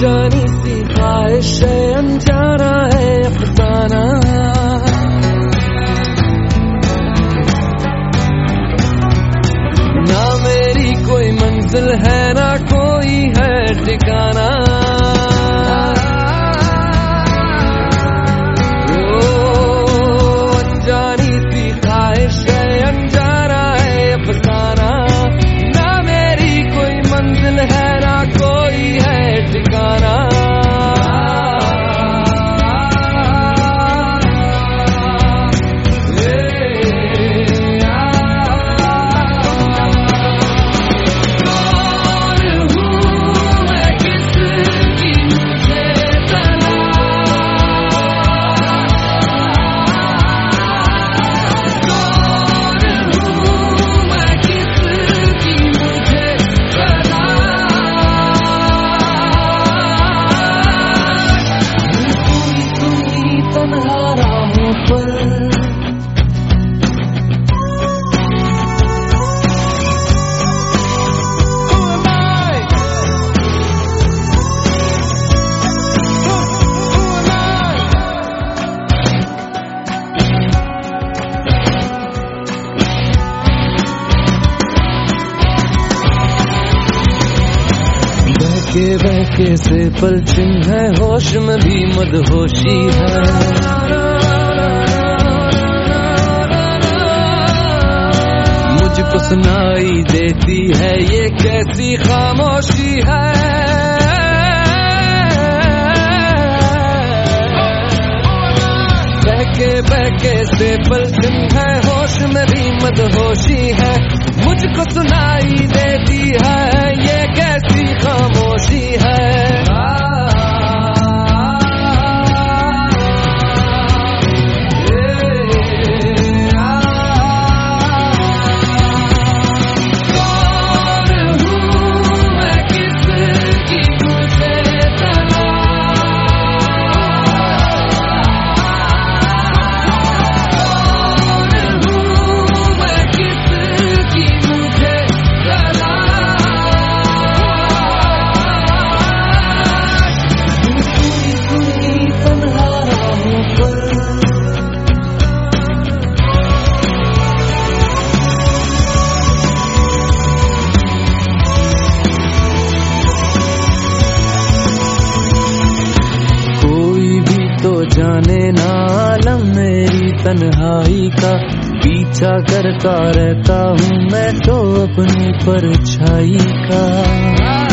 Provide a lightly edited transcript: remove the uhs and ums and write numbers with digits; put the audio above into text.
अनजानी सी ख्वाहिश है, अनजाना है अफसाना। ना मेरी कोई मंजिल है, ना कोई है ठिकाना। अनजानी सी ख्वाहिश है, अनजाना है अफसाना। ना मेरी कोई मंजिल है, ना कोई है ठिकाना। बहके से पलचिन है, होश में भी मदहोशी है। मुझको सुनाई देती है ये कैसी खामोशी है। बहके से पलचिन है, होश में भी मदहोशी है। मुझको सुनाई देती है ये कैसी खामोशी है। जाने ना आलम मेरी तन्हाई का, पीछा करता रहता हूँ मैं तो अपनी परछाई का।